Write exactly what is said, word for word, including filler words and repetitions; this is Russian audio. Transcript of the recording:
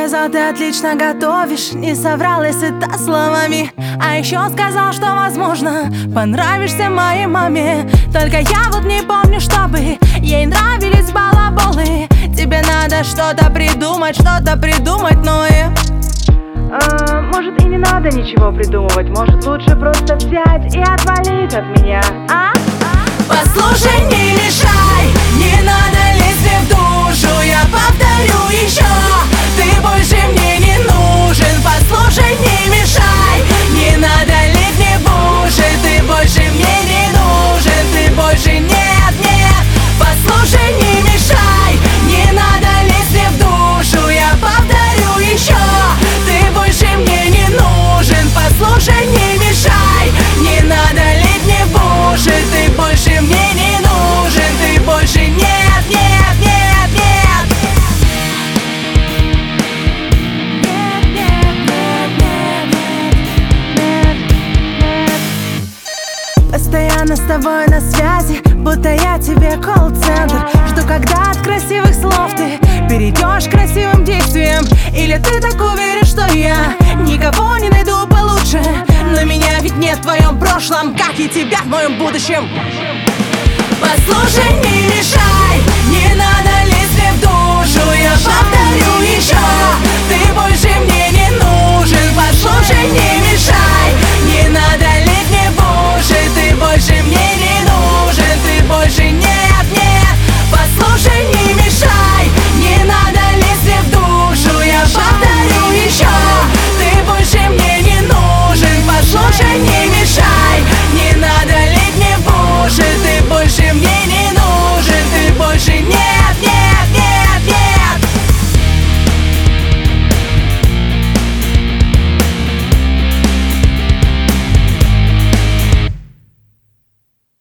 сказал, ты отлично готовишь. Не соврал, если это словами. А еще сказал, что, возможно, понравишься моей маме. Только я вот не помню, чтобы ей нравились балаболы. Тебе надо что-то придумать, что-то придумать, но и... А, может, и не надо ничего придумывать. Может, лучше просто взять и отвалить от меня, а? Послушай, не мешай, не надо лезть мне в душу. Я повторю еще, ты больше мне не нужен. Послушай, не мешай, не надо лезть мне в уши. Ты больше мне не нужен, ты больше нет, нет. Послушай, не мешай, не надо лезть мне в душу. Я повторю еще, ты больше мне не нужен. Послушай, не мешай, не надо лезть мне в уши. Ты больше мне не нужен, ты больше нет, нет, нет, нет. Нет, нет, нет, нет, нет, нет. Постоянно с тобой на связи, будто я тебе колл-центр. Жду, когда от красивых слов ты перейдешь к красивым действиям. Или ты так уверен, что я никого не найду получше. Но меня ведь нет в твоем прошлом, как и тебя в моем будущем. Послушай, не мешай, не надо лезть мне в душу. Я повторю еще, ты больше мне не нужен. Послушай, не мешай, не надо